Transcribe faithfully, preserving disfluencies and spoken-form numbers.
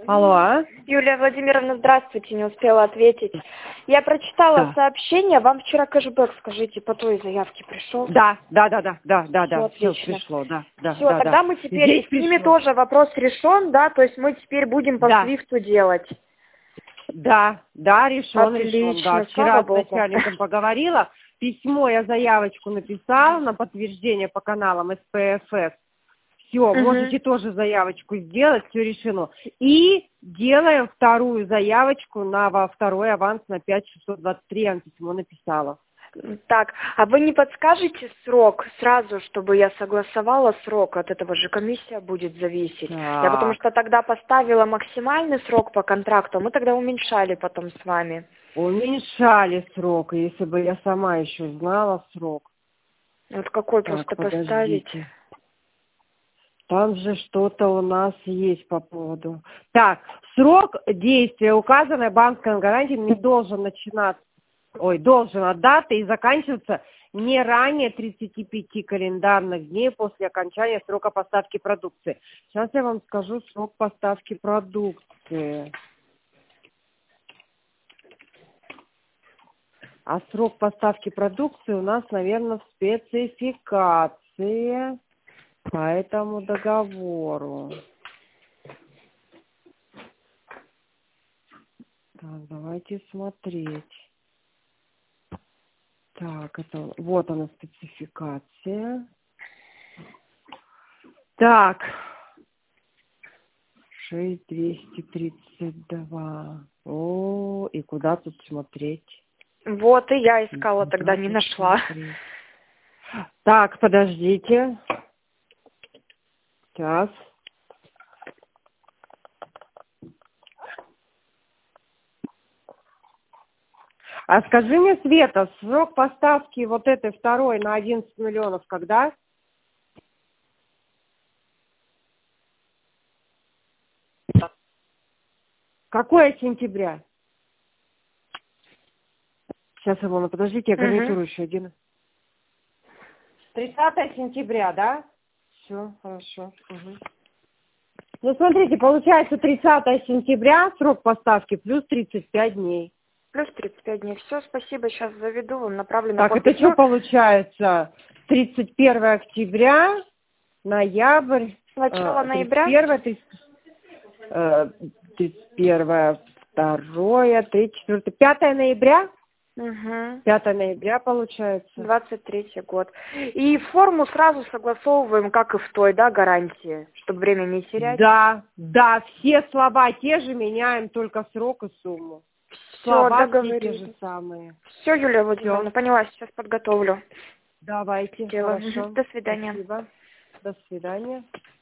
Алло. Юлия Владимировна, здравствуйте, не успела ответить. Я прочитала Да. сообщение, вам вчера кэшбэк, скажите, по той заявке пришел? Да, да, да, да, да, да, Все да, все отлично. пришло, да, да, Все, да, тогда да. мы теперь, Здесь и с ними пришло. тоже вопрос решен, да, то есть мы теперь будем по Да, свифту делать. да, да, решен, решен, да. Отлично, слава Вчера с богу. начальником поговорила, письмо я заявочку написала на подтверждение по каналам эс пэ эф эс. Все, Мгм. можете тоже заявочку сделать, все решено. И делаем вторую заявочку на во второй аванс на пять шестьсот двадцать три, я вам письмо написала. Так, а вы не подскажете срок сразу, чтобы я согласовала срок? От этого же комиссия будет зависеть. Я потому Так, что тогда поставила максимальный срок по контракту, а мы тогда уменьшали потом с вами. уменьшали срок, если бы я сама еще знала срок. Вот какой Так, просто поставить? подождите. Там же что-то у нас есть по поводу. Так, срок действия указанной банковской гарантии не должен начинаться, ой, должен от даты и заканчиваться не ранее тридцати пяти календарных дней после окончания срока поставки продукции. Сейчас я вам скажу срок поставки продукции. А срок поставки продукции у нас, наверное, в спецификации по этому договору. Так, давайте смотреть. Так, это вот она спецификация. Так, шесть двести тридцать два. О, и куда тут смотреть? Вот и я И искала, куда тогда не тут нашла. смотреть? Так, подождите. Сейчас. А скажи мне, Света, срок поставки вот этой второй на одиннадцать миллионов когда? Какое сентября? Сейчас, Илона, подождите, я Угу. гарнитуру еще один. тридцатое сентября, да? Все, хорошо. Угу. Ну, смотрите, получается тридцатое сентября, срок поставки, плюс тридцать пять дней. Плюс тридцать пять дней. Все, спасибо, сейчас заведу, вам направлено Так, по это что письму. получается? тридцать первое октября, ноябрь, Начало э, тридцать ноября. первое, тридцать, э, тридцать первое, второе, третье, четвёртое, пятое ноября? Угу. пятое ноября получается. двадцать третий год. И форму сразу согласовываем, как и в той, да, гарантии, чтобы время не терять. Да, да, все слова те же, меняем только срок и сумму. Все, Слова все те же договорились. самые. Все, Юлия Все, Владимировна, поняла, сейчас подготовлю. давайте, Дело. Мгм. хорошо. До свидания. Спасибо. До свидания.